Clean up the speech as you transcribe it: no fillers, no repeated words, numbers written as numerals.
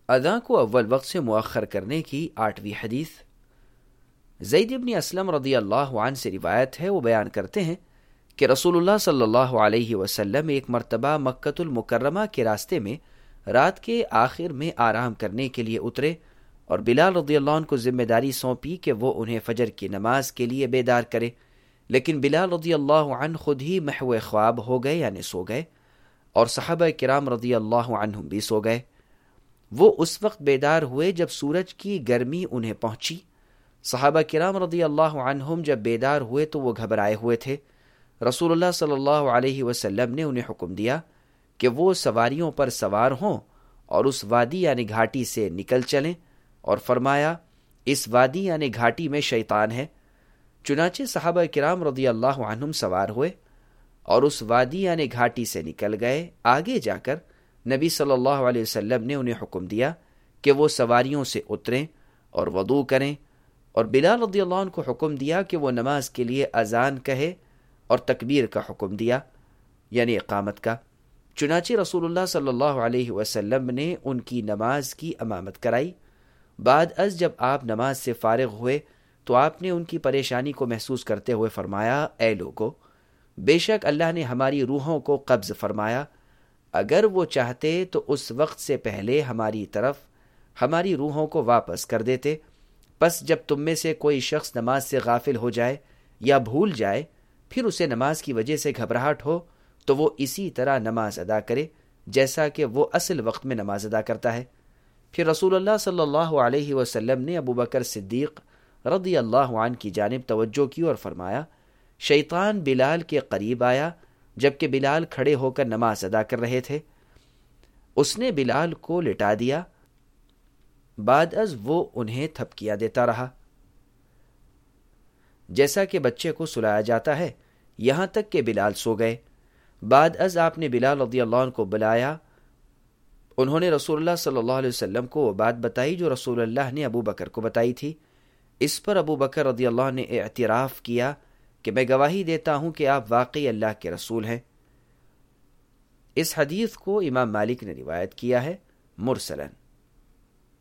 اذان کو اول وقت سے مؤخر کرنے کی 8ویں حدیث۔ زید بن اسلم رضی اللہ عنہ سے روایت ہے، وہ بیان کرتے ہیں کہ رسول اللہ صلی اللہ علیہ وسلم ایک مرتبہ مکۃ المکرمہ کے راستے میں رات کے آخر میں آرام کرنے کے لیے اترے اور بلال رضی اللہ عنہ کو ذمہ داری سونپی کہ وہ انہیں فجر کی نماز کے لیے بیدار کرے، لیکن بلال رضی اللہ عنہ خود ہی محو خواب ہو گئے یعنی سو گئے، اور صحابہ کرام رضی اللہ عنہم بھی سو گئے۔ وہ اس وقت بیدار ہوئے جب سورج کی گرمی انہیں پہنچی۔ صحابہ کرام رضی اللہ عنہم جب بیدار ہوئے تو وہ گھبرائے ہوئے تھے۔ رسول اللہ صلی اللہ علیہ وسلم نے انہیں حکم دیا کہ وہ سواریوں پر سوار ہوں اور اس وادی یعنی گھاٹی سے نکل چلیں، اور فرمایا اس وادی یعنی گھاٹی میں شیطان ہے۔ چنانچہ صحابہ کرام رضی اللہ عنہم سوار ہوئے اور اس وادی یعنی گھاٹی سے نکل گئے۔ آگے جا کر نبی صلی اللہ علیہ وسلم نے انہیں حکم دیا کہ وہ سواریوں سے اتریں اور وضو کریں، اور بلال رضی اللہ عنہ کو حکم دیا کہ وہ نماز کے لیے اذان کہے اور تکبیر کا حکم دیا یعنی اقامت کا۔ چنانچہ رسول اللہ صلی اللہ علیہ وسلم نے ان کی نماز کی امامت کرائی۔ بعد از جب آپ نماز سے فارغ ہوئے تو آپ نے ان کی پریشانی کو محسوس کرتے ہوئے فرمایا، اے لوگو، بے شک اللہ نے ہماری روحوں کو قبض فرمایا، اگر وہ چاہتے تو اس وقت سے پہلے ہماری طرف ہماری روحوں کو واپس کر دیتے۔ پس جب تم میں سے کوئی شخص نماز سے غافل ہو جائے یا بھول جائے، پھر اسے نماز کی وجہ سے گھبراہٹ ہو تو وہ اسی طرح نماز ادا کرے جیسا کہ وہ اصل وقت میں نماز ادا کرتا ہے۔ پھر رسول اللہ صلی اللہ علیہ وسلم نے ابو بکر صدیق رضی اللہ عنہ کی جانب توجہ کی اور فرمایا، شیطان بلال کے قریب آیا جبکہ بلال کھڑے ہو کر نماز ادا کر رہے تھے۔ اس نے بلال کو لٹا دیا، بعد از وہ انہیں تھپکیاں دیتا رہا جیسا کہ بچے کو سلایا جاتا ہے، یہاں تک کہ بلال سو گئے۔ بعد از آپ نے بلال رضی اللہ عنہ کو بلایا۔ انہوں نے رسول اللہ صلی اللہ علیہ وسلم کو وہ بات بتائی جو رسول اللہ نے ابو بکر کو بتائی تھی۔ اس پر ابو بکر رضی اللہ عنہ نے اعتراف کیا کہ میں گواہی دیتا ہوں کہ آپ واقعی اللہ کے رسول ہیں۔ اس حدیث کو امام مالک نے روایت کیا ہے مرسلاً۔